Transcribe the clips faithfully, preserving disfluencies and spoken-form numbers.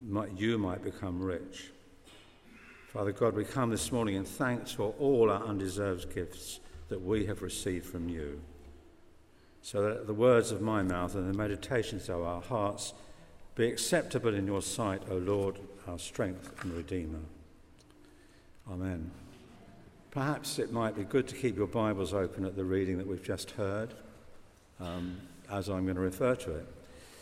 might, you might become rich. Father God, we come this morning in thanks for all our undeserved gifts that we have received from you, so that the words of my mouth and the meditations of our hearts be acceptable in your sight, O Lord, our strength and Redeemer. Amen. Perhaps it might be good to keep your Bibles open at the reading that we've just heard, um, as I'm going to refer to it.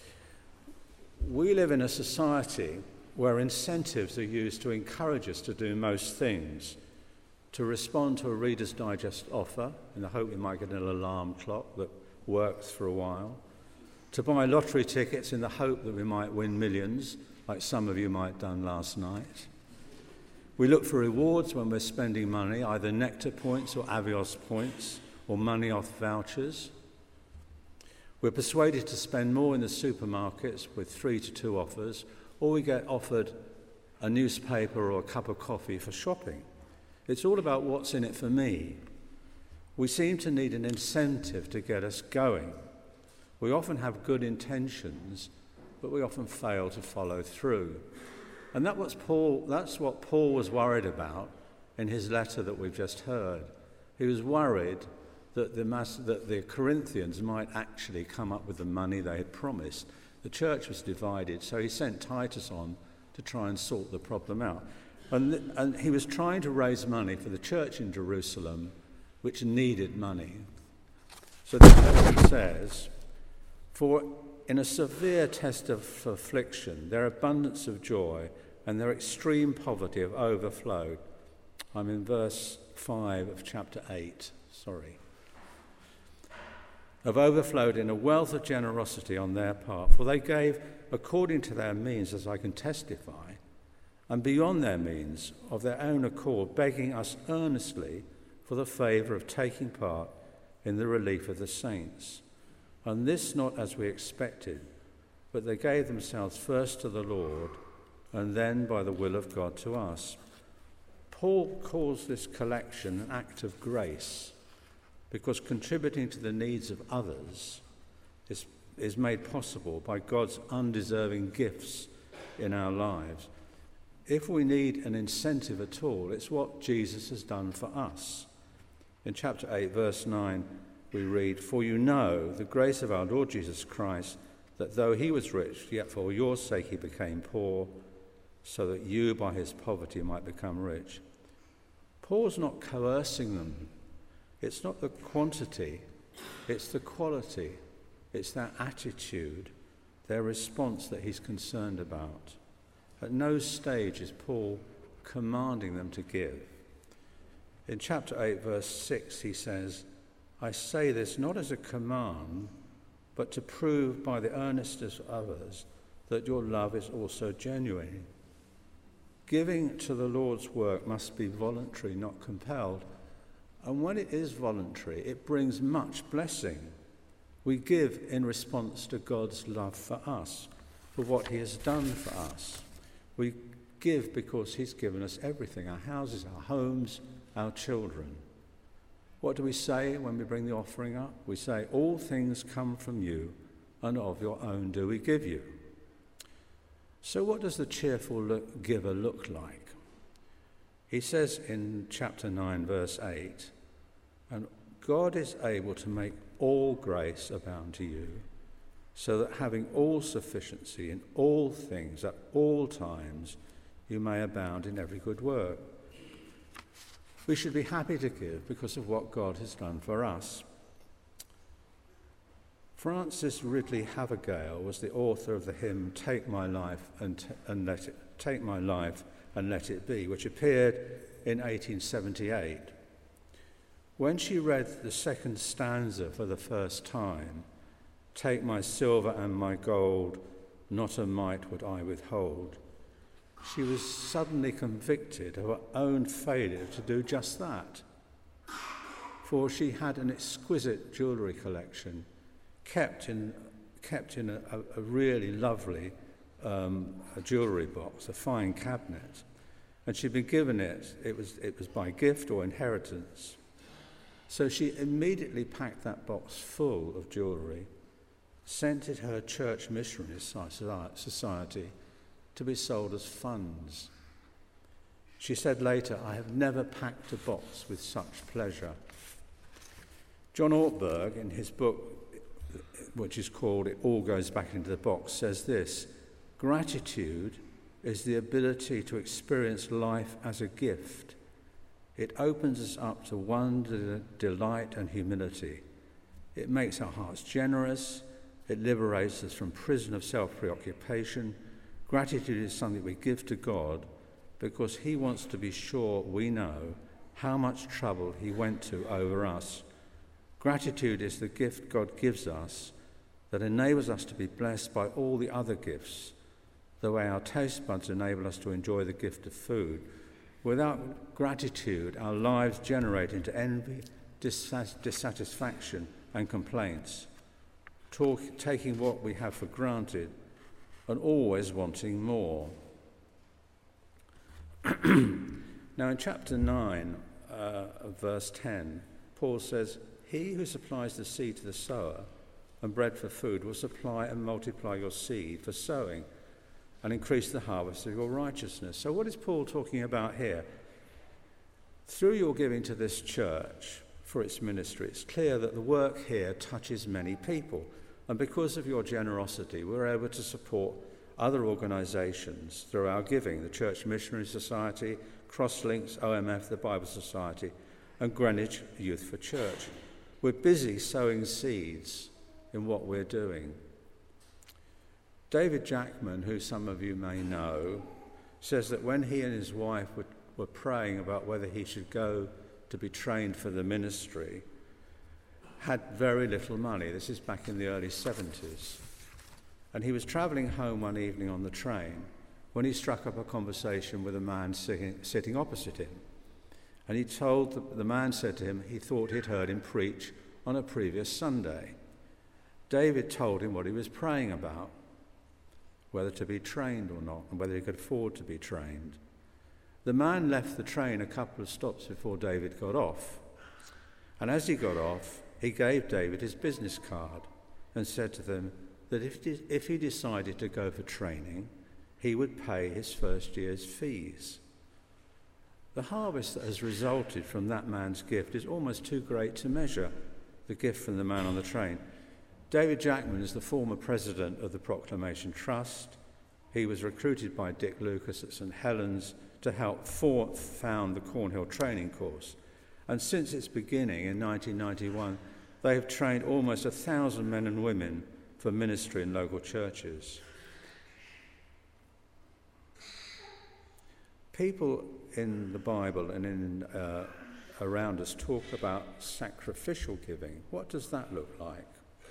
We live in a society where incentives are used to encourage us to do most things, to respond to a Reader's Digest offer in the hope we might get an alarm clock that works for a while, to buy lottery tickets in the hope that we might win millions, like some of you might have done last night. We look for rewards when we're spending money, either Nectar points or Avios points, or money off vouchers. We're persuaded to spend more in the supermarkets with three to two offers, or we get offered a newspaper or a cup of coffee for shopping. It's all about what's in it for me. We seem to need an incentive to get us going. We often have good intentions, but we often fail to follow through. And that was Paul, that's what Paul was worried about in his letter that we've just heard. He was worried that the, mass, that the Corinthians might actually come up with the money they had promised. The church was divided, so he sent Titus on to try and sort the problem out. And, th- and he was trying to raise money for the church in Jerusalem, which needed money. So this is what he says: for in a severe test of affliction, their abundance of joy and their extreme poverty have overflowed. I'm in verse five of chapter eight, sorry. Have overflowed in a wealth of generosity on their part, for they gave according to their means, as I can testify, and beyond their means, of their own accord, begging us earnestly for the favour of taking part in the relief of the saints. And this not as we expected, but they gave themselves first to the Lord, and then by the will of God to us. Paul calls this collection an act of grace, because contributing to the needs of others is, is made possible by God's undeserving gifts in our lives. If we need an incentive at all, it's what Jesus has done for us. In chapter eight, verse nine, we read, "For you know the grace of our Lord Jesus Christ, that though he was rich, yet for your sake he became poor, so that you by his poverty might become rich." Paul's not coercing them. It's not the quantity, it's the quality. It's their attitude, their response that he's concerned about. At no stage is Paul commanding them to give. In chapter eight, verse six, he says, "I say this not as a command, but to prove by the earnestness of others that your love is also genuine." Giving to the Lord's work must be voluntary, not compelled. And when it is voluntary, it brings much blessing. We give in response to God's love for us, for what he has done for us. We give because he's given us everything: our houses, our homes, our children. What do we say when we bring the offering up? We say, "All things come from you, and of your own do we give you." So what does the cheerful look, giver look like? He says in chapter nine, verse eight, "And God is able to make all grace abound to you, so that having all sufficiency in all things at all times, you may abound in every good work." We should be happy to give because of what God has done for us. Francis Ridley Havergal was the author of the hymn "Take My Life and, t- and Let It Take My Life and Let It Be," which appeared in eighteen seventy-eight. When she read the second stanza for the first time, "Take my silver and my gold, not a mite would I withhold," she was suddenly convicted of her own failure to do just that. For she had an exquisite jewellery collection, kept in kept in a, a really lovely um, a jewellery box, a fine cabinet, and she'd been given it. It was it was by gift or inheritance. So she immediately packed that box full of jewellery, sent it to her church missionary society, to be sold as funds. She said later, "I have never packed a box with such pleasure." John Ortberg, in his book, which is called It All Goes Back into the Box, says this: gratitude is the ability to experience life as a gift. It opens us up to wonder, delight, and humility. It makes our hearts generous. It liberates us from prison of self-preoccupation. Gratitude is something we give to God because he wants to be sure we know how much trouble he went to over us. Gratitude is the gift God gives us that enables us to be blessed by all the other gifts, the way our taste buds enable us to enjoy the gift of food. Without gratitude, our lives generate into envy, dissatisfaction, and complaints, talk, taking what we have for granted and always wanting more. Now in chapter nine, uh, verse ten, Paul says, "He who supplies the seed to the sower and bread for food will supply and multiply your seed for sowing and increase the harvest of your righteousness." So what is Paul talking about here? Through your giving to this church for its ministry, it's clear that the work here touches many people. And because of your generosity, we're able to support other organisations through our giving: the Church Missionary Society, Crosslinks, O M F, the Bible Society, and Greenwich Youth for Church. We're busy sowing seeds in what we're doing. David Jackman, who some of you may know, says that when he and his wife were, were praying about whether he should go to be trained for the ministry, had very little money. This is back in the early seventies. And he was travelling home one evening on the train when he struck up a conversation with a man sitting, sitting opposite him. And he told, the, the man said to him he thought he'd heard him preach on a previous Sunday. David told him what he was praying about, whether to be trained or not, and whether he could afford to be trained. The man left the train a couple of stops before David got off. And as he got off, he gave David his business card and said to them that if, if he decided to go for training, he would pay his first year's fees. The harvest that has resulted from that man's gift is almost too great to measure, the gift from the man on the train. David Jackman is the former president of the Proclamation Trust. He was recruited by Dick Lucas at St Helens to help for, found the Cornhill training course. And since its beginning in nineteen ninety-one, they have trained almost a thousand men and women for ministry in local churches. People in the Bible and in uh, around us talk about sacrificial giving. What does that look like?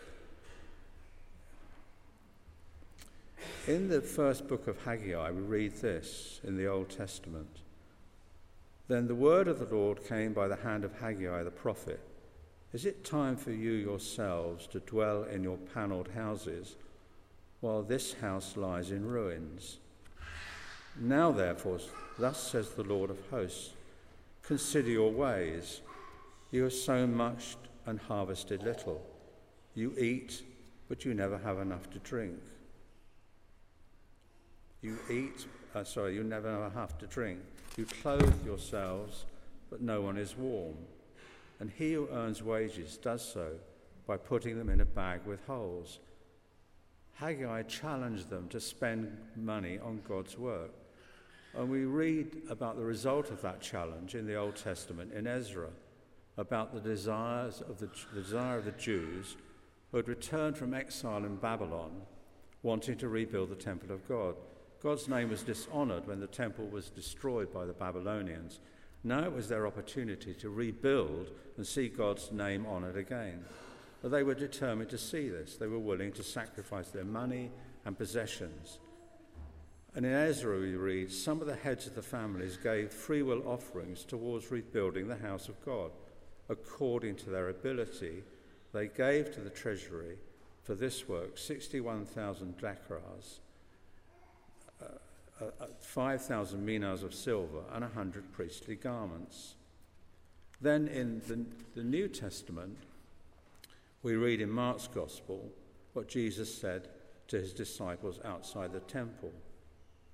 In the first book of Haggai, we read this in the Old Testament. "Then the word of the Lord came by the hand of Haggai the prophet. Is it time for you yourselves to dwell in your panelled houses, while this house lies in ruins? Now therefore, thus says the Lord of hosts, consider your ways. You have sown much and harvested little. You eat, but you never have enough to drink. You eat, uh, sorry, you never have enough to drink. You clothe yourselves, but no one is warm. And he who earns wages does so by putting them in a bag with holes." Haggai challenged them to spend money on God's work. And we read about the result of that challenge in the Old Testament in Ezra, about the desires of the, the desire of the Jews who had returned from exile in Babylon, wanting to rebuild the temple of God. God's name was dishonoured when the temple was destroyed by the Babylonians. Now it was their opportunity to rebuild and see God's name honoured again. But they were determined to see this. They were willing to sacrifice their money and possessions. And in Ezra we read, some of the heads of the families gave freewill offerings towards rebuilding the house of God. According to their ability, they gave to the treasury for this work sixty-one thousand drachmas, uh, uh, five thousand minas of silver, and one hundred priestly garments. Then in the, the New Testament, we read in Mark's Gospel what Jesus said to his disciples outside the temple.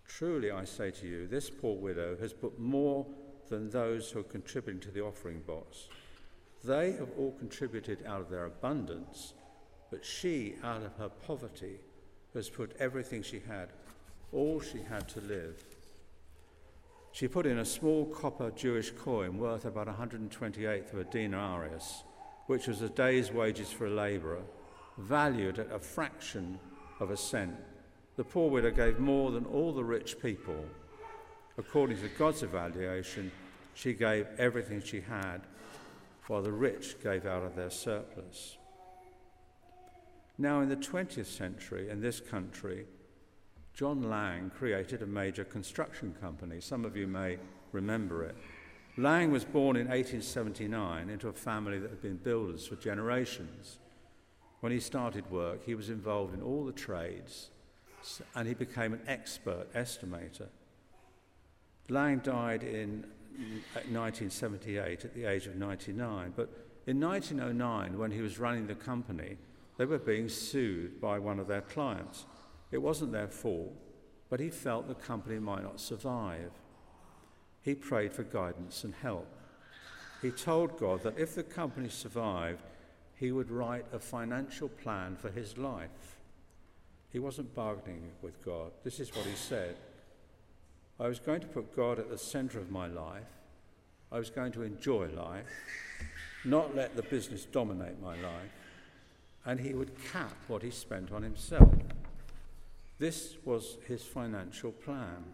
Truly, I say to you, this poor widow has put more than those who are contributing to the offering box. They have all contributed out of their abundance, but she, out of her poverty, has put everything she had, all she had to live. She put in a small copper Jewish coin worth about one hundred twenty-eighth of a denarius, which was a day's wages for a labourer, valued at a fraction of a cent. The poor widow gave more than all the rich people. According to God's evaluation, she gave everything she had, while the rich gave out of their surplus. Now, in the twentieth century, in this country, John Laing created a major construction company. Some of you may remember it. Laing was born in eighteen seventy-nine into a family that had been builders for generations. When he started work, he was involved in all the trades, and he became an expert estimator. Laing died in nineteen seventy-eight at the age of ninety-nine, but in nineteen oh nine, when he was running the company, they were being sued by one of their clients. It wasn't their fault, but he felt the company might not survive. He prayed for guidance and help. He told God that if the company survived, he would write a financial plan for his life. He wasn't bargaining with God. This is what he said. I was going to put God at the centre of my life. I was going to enjoy life, not let the business dominate my life, and he would cap what he spent on himself. This was his financial plan.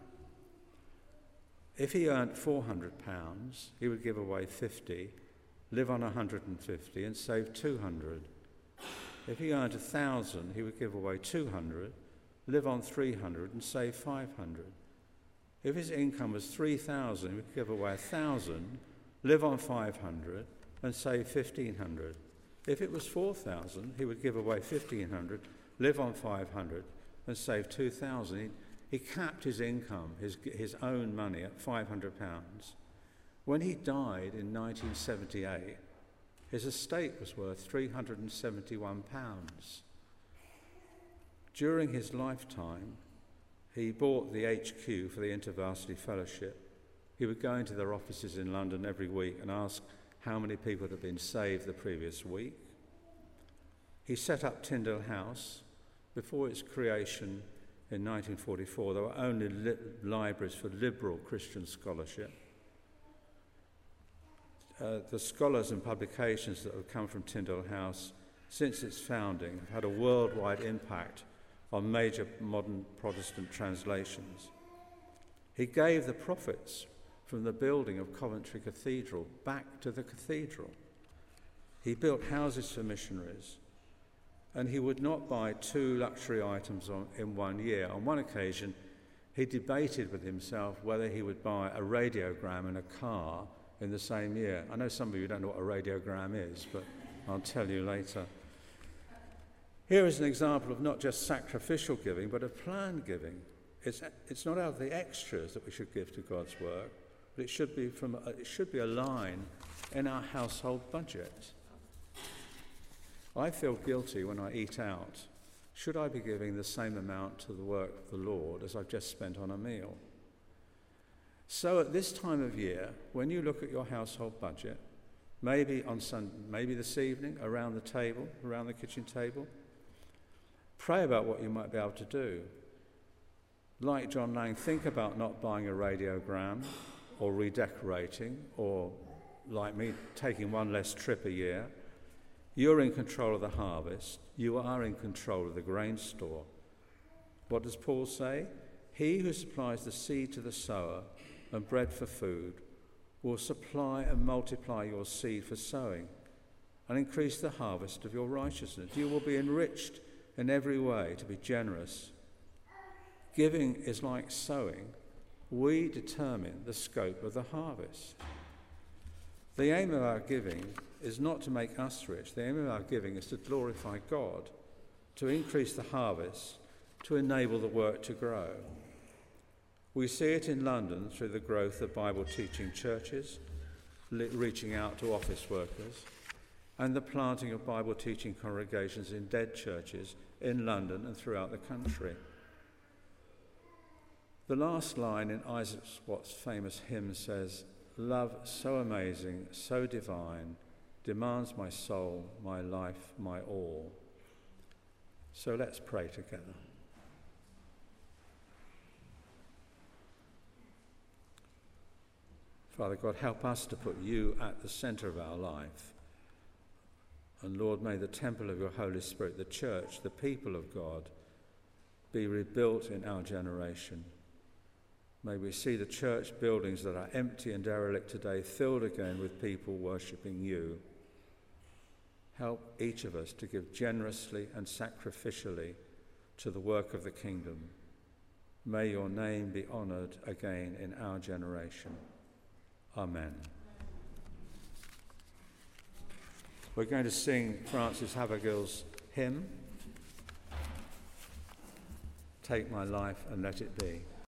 If he earned four hundred pounds, he would give away fifty, live on one hundred fifty and save two hundred. If he earned one thousand, he would give away two hundred, live on three hundred and save five hundred. If his income was three thousand, he would give away one thousand, live on five hundred and save fifteen hundred. If it was four thousand, he would give away fifteen hundred, live on five hundred and save two thousand. He, he capped his income, his, his own money, at five hundred pounds. When he died in nineteen seventy-eight, his estate was worth three hundred seventy-one pounds. During his lifetime, he bought the H Q for the InterVarsity Fellowship. He would go into their offices in London every week and ask how many people had been saved the previous week. He set up Tyndale House. Before its creation in nineteen forty-four, there were only li- libraries for liberal Christian scholarship. Uh, the scholars and publications that have come from Tyndale House since its founding have had a worldwide impact on major modern Protestant translations. He gave the profits from the building of Coventry Cathedral back to the cathedral. He built houses for missionaries, and he would not buy two luxury items on, in one year. On one occasion, he debated with himself whether he would buy a radiogram and a car in the same year. I know some of you don't know what a radiogram is, but I'll tell you later. Here is an example of not just sacrificial giving, but of planned giving. It's, it's not out of the extras that we should give to God's work, but it should be from it should be a line in our household budget. I feel guilty when I eat out. Should I be giving the same amount to the work of the Lord as I've just spent on a meal? So at this time of year, when you look at your household budget, maybe on Sunday, maybe this evening, around the table, around the kitchen table, pray about what you might be able to do. Like John Laing, think about not buying a radiogram or redecorating, or like me, taking one less trip a year. You're in control of the harvest. You are in control of the grain store. What does Paul say? He who supplies the seed to the sower and bread for food will supply and multiply your seed for sowing and increase the harvest of your righteousness. You will be enriched in every way to be generous. Giving is like sowing. We determine the scope of the harvest. The aim of our giving is not to make us rich. The aim of our giving is to glorify God, to increase the harvest, to enable the work to grow. We see it in London through the growth of Bible-teaching churches, reaching out to office workers, and the planting of Bible-teaching congregations in dead churches in London and throughout the country. The last line in Isaac Watts' famous hymn says, "Love so amazing, so divine, demands my soul, my life, my all." So let's pray together. Father God, help us to put you at the centre of our life. And Lord, may the temple of your Holy Spirit, the church, the people of God, be rebuilt in our generation. May we see the church buildings that are empty and derelict today filled again with people worshipping you. Help each of us to give generously and sacrificially to the work of the kingdom. May your name be honoured again in our generation. Amen. We're going to sing Frances Havergill's hymn, "Take My Life and Let It Be."